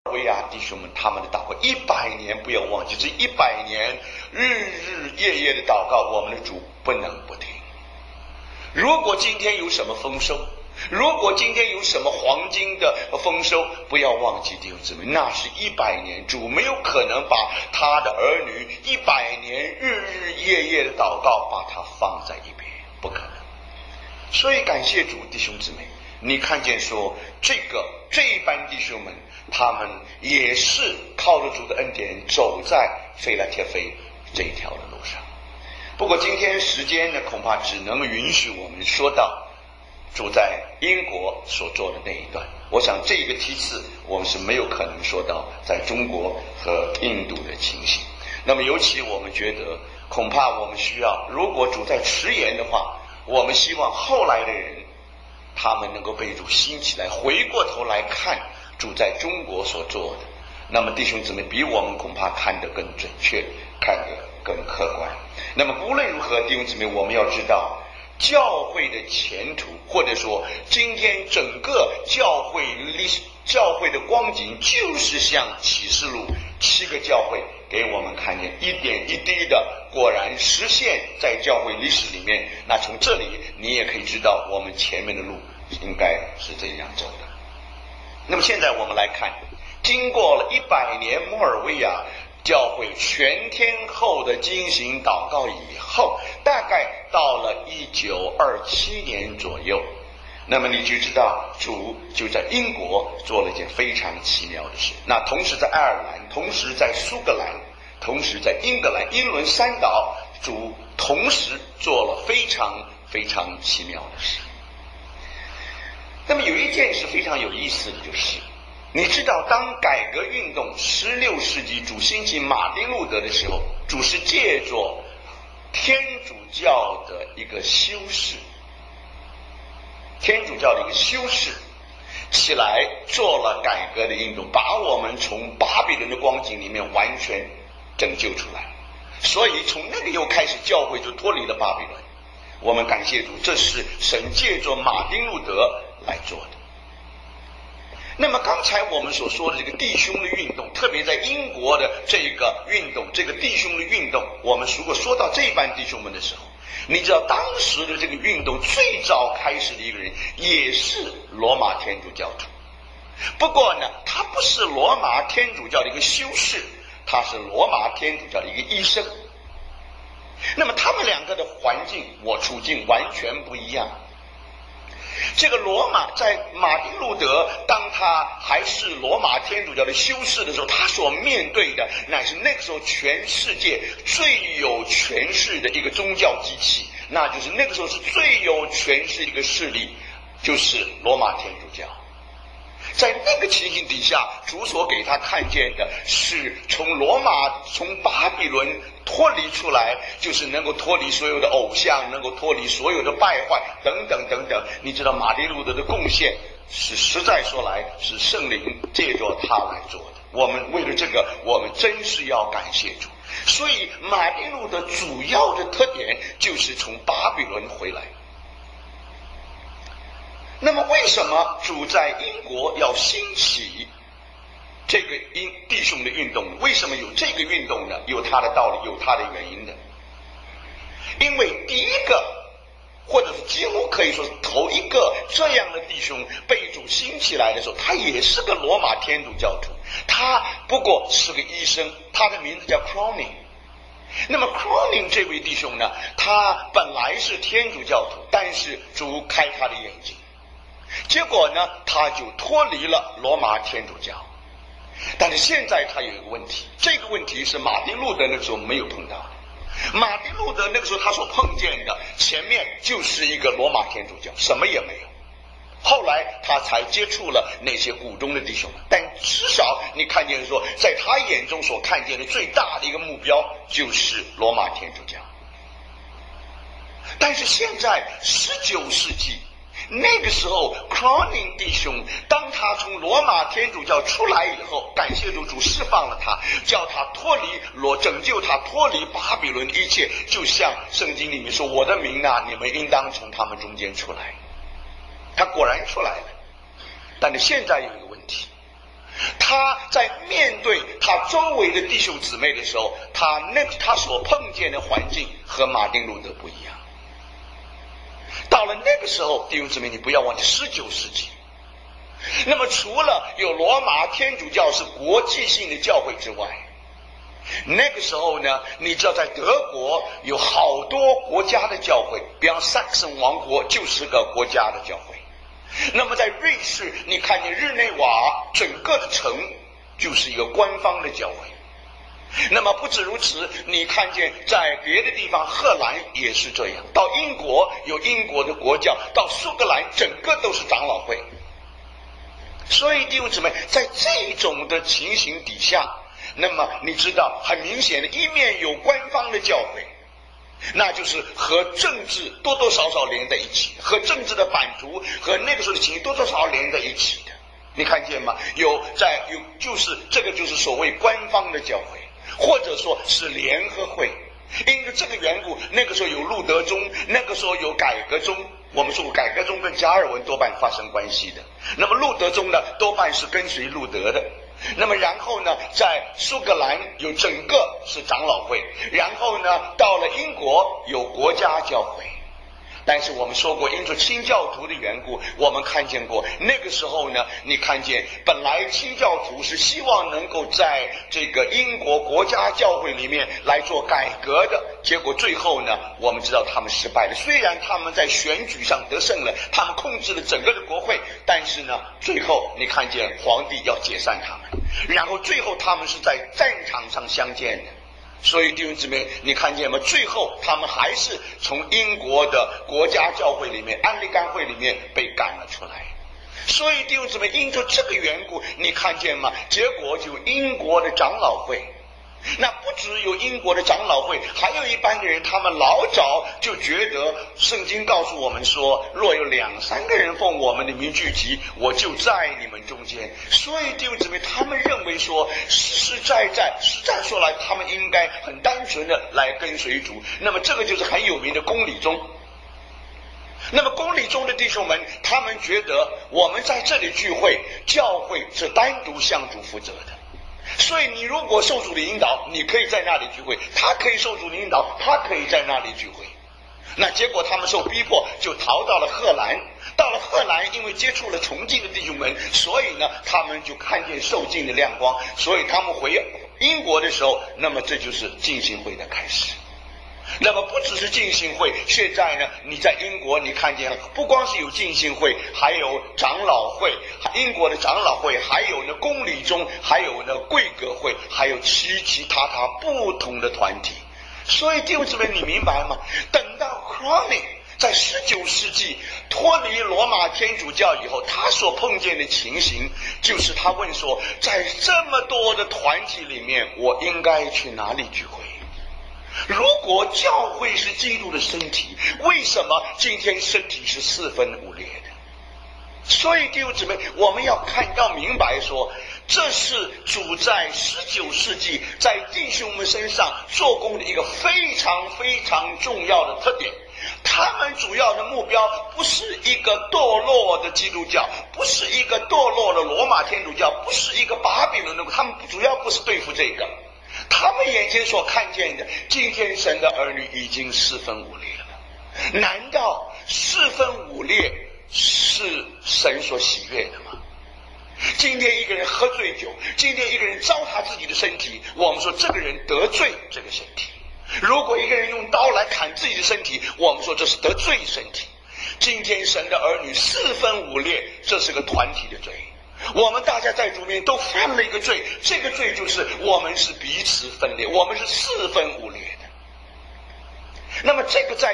维亚弟兄们他们的祷告，100年不要忘记，这100年日日夜夜的祷告，我们的主不能不听。如果今天有什么丰收，如果今天有什么黄金的丰收，不要忘记弟兄姊妹，那是100年，主没有可能把他的儿女100年日日夜夜的祷告把它放在一边，不可能。所以感谢主，弟兄姊妹，你看见说这一班弟兄们，他们也是靠着主的恩典走在腓拉铁非这一条的路上。不过今天时间呢，恐怕只能允许我们说到主在英国所做的那一段。我想这个梯次我们是没有可能说到在中国和印度的情形。那么尤其我们觉得恐怕我们需要，如果主在迟延的话，我们希望后来的人他们能够被主兴起来，回过头来看主在中国所做的，那么弟兄姊妹比我们恐怕看得更准确，看得更客观。那么无论如何，弟兄姊妹，我们要知道教会的前途，或者说今天整个教会的光景，就是像启示录7个教会给我们看见一点一滴的果然实现在教会历史里面。那从这里你也可以知道我们前面的路应该是这样走的。那么现在我们来看，经过了100年摩尔维亚教会全天候的进行祷告以后，大概到了1927年左右，那么你就知道主就在英国做了一件非常奇妙的事。那同时在爱尔兰，同时在苏格兰，同时在英格兰，英伦三岛，主同时做了非常非常奇妙的事。那么有一件事非常有意思的就是，你知道当改革运动16世纪主兴起马丁路德的时候，主是借着天主教的一个修士，天主教的一个修士起来做了改革的运动，把我们从巴比伦的光景里面完全拯救出来。所以从那个以后开始，教会就脱离了巴比伦。我们感谢主，这是神借着马丁路德来做的。那么刚才我们所说的这个弟兄的运动，特别在英国的这个运动，这个弟兄的运动，我们如果说到这班弟兄们的时候，你知道当时的这个运动最早开始的一个人也是罗马天主教徒，不过呢他不是罗马天主教的一个修士，他是罗马天主教的一个医生。那么他们两个的环境处境完全不一样。这个罗马在马丁路德当他还是罗马天主教的修士的时候，他所面对的乃是那个时候全世界最有权势的一个宗教机器，那就是那个时候是最有权势的一个势力，就是罗马天主教。在那个情形底下，主所给他看见的是从巴比伦脱离出来，就是能够脱离所有的偶像，能够脱离所有的败坏等等等等。你知道马丁路德的贡献是实在说来是圣灵借着他来做的，我们为了这个我们真是要感谢主。所以马丁路德主要的特点就是从巴比伦回来。那么为什么主在英国要兴起这个弟兄的运动呢？为什么有这个运动呢？有它的道理，有它的原因的。因为第一个，或者是几乎可以说是头一个这样的弟兄被主兴起来的时候，他也是个罗马天主教徒，他不过是个医生，他的名字叫 Cronin。那么 Cronin 这位弟兄呢，他本来是天主教徒，但是主开他的眼睛，结果呢他就脱离了罗马天主教。但是现在他有一个问题，这个问题是马丁路德那个时候没有碰到的。马丁路德那个时候他所碰见的前面就是一个罗马天主教，什么也没有。后来他才接触了那些古中的弟兄们，但至少你看见说在他眼中所看见的最大的一个目标就是罗马天主教。但是现在19世纪那个时候 Cronin 弟兄当他从罗马天主教出来以后，感谢主，主释放了他，叫他脱离拯救他脱离巴比伦一切，就像圣经里面说，我的民啊，你们应当从他们中间出来。他果然出来了。但是现在有一个问题， 他在面对他周围的弟兄姊妹的时候，他所碰见的环境和马丁路德不一样。到了那个时候，弟兄姊妹，你不要忘记19世纪。那么除了有罗马天主教是国际性的教会之外，那个时候呢，你知道在德国有好多国家的教会，比方萨克森王国就是个国家的教会。那么在瑞士，你看见日内瓦整个的城就是一个官方的教会。那么不止如此，你看见在别的地方，荷兰也是这样，到英国有英国的国教，到苏格兰整个都是长老会。所以弟兄姊妹，在这种的情形底下，那么你知道很明显的，一面有官方的教会，那就是和政治多多少少连在一起，和政治的版图和那个时候的情形多多少少连在一起的。你看见吗？就是这个就是所谓官方的教会，或者说是联合会。因为这个缘故，那个时候有路德宗，那个时候有改革宗。我们说过，改革宗跟加尔文多半发生关系的。那么路德宗呢，多半是跟随路德的。那么然后呢，在苏格兰有整个是长老会，然后呢，到了英国有国家教会。但是我们说过，因着清教徒的缘故，我们看见过那个时候呢，你看见本来清教徒是希望能够在这个英国国家教会里面来做改革的，结果最后呢，我们知道他们失败了。虽然他们在选举上得胜了，他们控制了整个的国会，但是呢，最后你看见皇帝要解散他们，然后最后他们是在战场上相见的。所以弟兄姊妹，你看见吗？最后他们还是从英国的国家教会里面，安利甘会里面被赶了出来。所以弟兄姊妹，因着这个缘故，你看见吗？结果就英国的长老会。那不只有英国的长老会，还有一般的人，他们老早就觉得圣经告诉我们说，若有2-3个人奉我们的名聚集，我就在你们中间。所以弟兄姊妹，他们认为说实在说来，他们应该很单纯的来跟随主。那么这个就是很有名的公理宗。那么公理宗的弟兄们，他们觉得我们在这里聚会，教会是单独向主负责的。所以你如果受主的引导，你可以在那里聚会，他可以受主的引导，他可以在那里聚会。那结果他们受逼迫，就逃到了荷兰。到了荷兰，因为接触了崇敬的弟兄们，所以呢，他们就看见受敬的亮光。所以他们回英国的时候，那么这就是浸信会的开始。那么不只是浸信会，现在呢，你在英国你看见不光是有浸信会，还有长老会，英国的长老会，还有呢公理宗，还有呢贵格会，还有其他不同的团体。所以弟兄姊妹，你明白吗？等到 Crowley 在19世纪脱离罗马天主教以后，他所碰见的情形就是他问说，在这么多的团体里面，我应该去哪里聚会？如果教会是基督的身体，为什么今天身体是4分5裂的？所以弟兄姊妹，我们要明白说，这是主在19世纪在弟兄们身上做工的一个非常非常重要的特点。他们主要的目标不是一个堕落的基督教，不是一个堕落的罗马天主教，不是一个巴比伦的，他们主要不是对付这个。他们眼前所看见的，今天神的儿女已经4分5裂了。难道4分5裂是神所喜悦的吗？今天一个人喝醉酒，今天一个人糟蹋自己的身体，我们说这个人得罪这个身体。如果一个人用刀来砍自己的身体，我们说这是得罪身体。今天神的儿女4分5裂，这是个团体的罪。我们大家在主面都犯了一个罪，这个罪就是我们是彼此分裂，我们是4分5裂的。那么这个在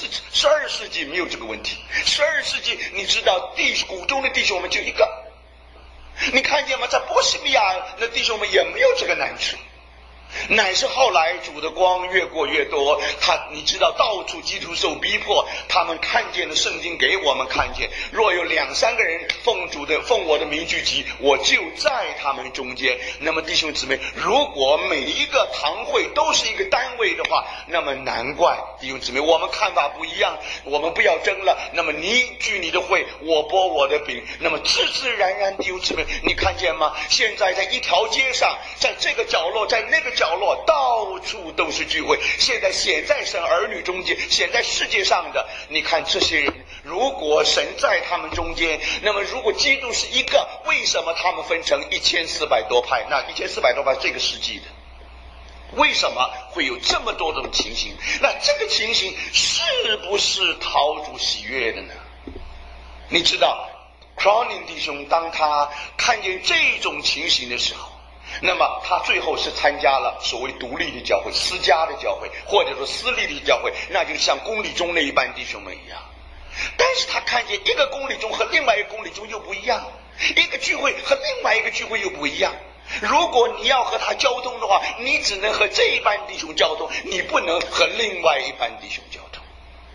12世纪没有这个问题。12世纪你知道古中的弟兄们就一个，你看见吗？在波西米亚的弟兄们也没有这个难处。 乃是后来主的光越过越多，你知道到处基督受逼迫，他们看见了圣经给我们看见，若有2-3个人奉我的名聚集，我就在他们中间。那么弟兄姊妹，如果每一个堂会都是一个单位的话，那么难怪弟兄姊妹我们看法不一样，我们不要争了。那么你聚你的会，我拨我的饼，那么自自然然弟兄姊妹，你看见吗？现在在一条街上，在这个角落，在那个角落，到处都是聚会。现在显在神儿女中间，显在世界上的，你看这些人，如果神在他们中间，那么如果基督是一个，为什么他们分成1400多派？那1400多派这个世纪的，为什么会有这么多种情形？那这个情形是不是讨主喜悦的呢？你知道 Cronin 弟兄当他看见这种情形的时候，那么他最后是参加了所谓独立的教会、私家的教会，或者说私立的教会，那就像公理中那一般弟兄们一样。但是他看见一个公理中和另外一个公理中又不一样，一个聚会和另外一个聚会又不一样。如果你要和他交通的话，你只能和这一班弟兄交通，你不能和另外一班弟兄交通。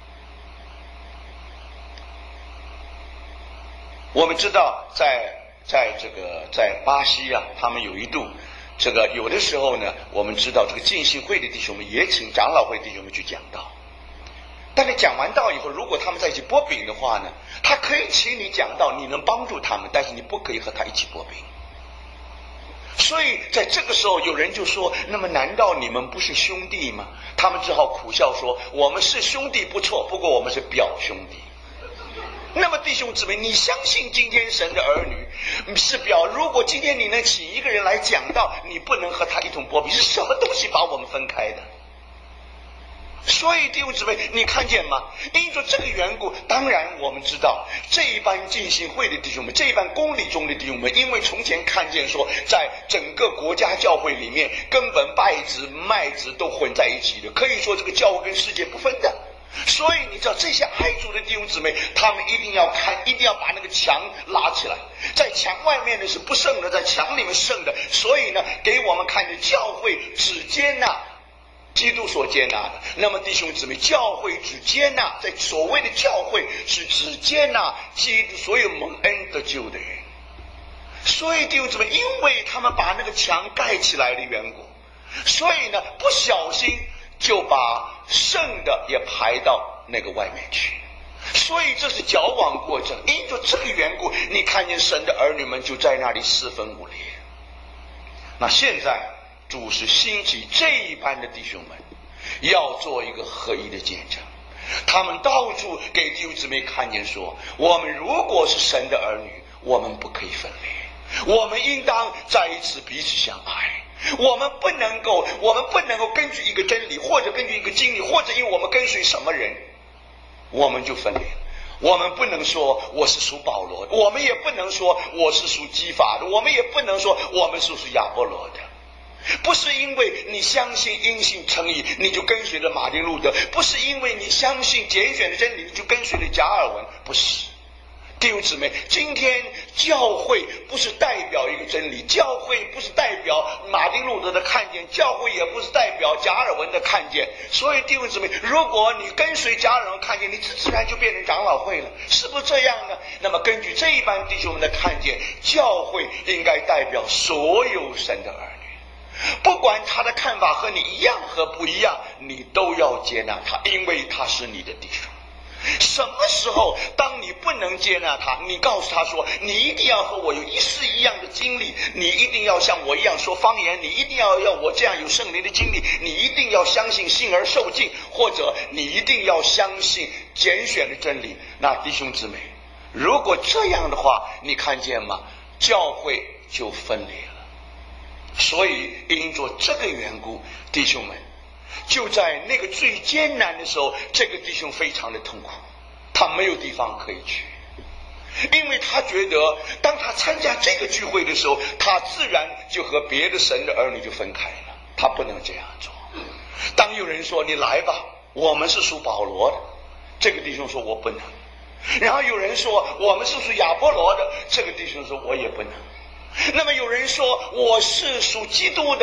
我们知道在巴西啊，他们有一度有的时候呢，我们知道这个浸信会的弟兄们也请长老会弟兄们去讲道，但是讲完道以后，如果他们在一起擘饼的话呢，他可以请你讲道，你能帮助他们，但是你不可以和他一起擘饼。所以在这个时候有人就说，那么难道你们不是兄弟吗？他们只好苦笑说，我们是兄弟不错，不过我们是表兄弟。那么弟兄姊妹，你相信今天神的儿女是表，如果今天你能请一个人来讲道，你不能和他一同擘饼，是什么东西把我们分开的？所以弟兄姊妹，你看见吗？因着这个缘故，当然我们知道这一班浸信会的弟兄们，这一班公理中的弟兄们，因为从前看见说在整个国家教会里面根本稗子麦子都混在一起的，可以说这个教会跟世界不分的。所以你知道这些爱主的弟兄姊妹，他们一定要把那个墙拉起来，在墙外面的是不圣的，在墙里面圣的。所以呢，给我们看的教会只接纳基督所接纳的。那么弟兄姊妹，教会只接纳，在所谓的教会是只接纳基督所有蒙恩得救的人。所以弟兄姊妹，因为他们把那个墙盖起来的缘故，所以呢不小心就把圣的也排到那个外面去，所以这是矫枉过正。因着这个缘故，你看见神的儿女们就在那里四分五裂。那现在主是兴起这一班的弟兄们，要做一个合一的见证。他们到处给弟兄姊妹看见说，我们如果是神的儿女，我们不可以分裂，我们应当在一起彼此相爱。我们不能够根据一个真理，或者根据一个经历，或者因为我们跟随什么人，我们就分裂。我们不能说我是属保罗的，我们也不能说我是属基法的，我们也不能说我们是属亚波罗的。不是因为你相信因信称义你就跟随了马丁路德，不是因为你相信拣选的真理你就跟随了加尔文，不是。弟兄姊妹，今天教会不是代表一个真理，教会不是代表马丁路德的看见，教会也不是代表加尔文的看见。所以弟兄姊妹，如果你跟随加尔文看见，你自然就变成长老会了，是不是这样呢？那么根据这一班弟兄们的看见，教会应该代表所有神的儿女，不管他的看法和你一样和不一样，你都要接纳他，因为他是你的弟兄。什么时候当你不能接纳他，你告诉他说，你一定要和我有一式一样的经历，你一定要像我一样说方言，你一定要我这样有圣灵的经历，你一定要相信信而受尽，或者你一定要相信拣选的真理。那弟兄姊妹，如果这样的话，你看见吗？教会就分裂了。所以因着这个缘故，弟兄们，就在那个最艰难的时候，这个弟兄非常的痛苦，他没有地方可以去，因为他觉得当他参加这个聚会的时候，他自然就和别的神的儿女就分开了，他不能这样做。当有人说你来吧，我们是属保罗的，这个弟兄说我不能。然后有人说我们是属亚波罗的，这个弟兄说我也不能。那么有人说我是属基督的，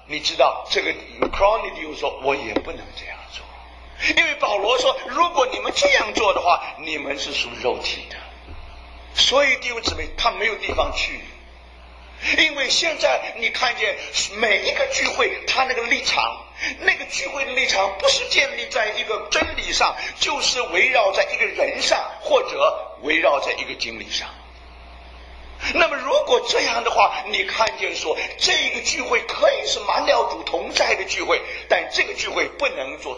你知道这个 Cornelius 说，我也不能这样做，因为保罗说，如果你们这样做的话，你们是属肉体的。所以弟兄姊妹，他没有地方去。因为现在你看见每一个聚会，他那个立场，那个聚会的立场不是建立在一个真理上，就是围绕在一个人上，或者围绕在一个经历上。那么如果这样的话，你看见说这个聚会可以是满了主同在的聚会，但这个聚会不能做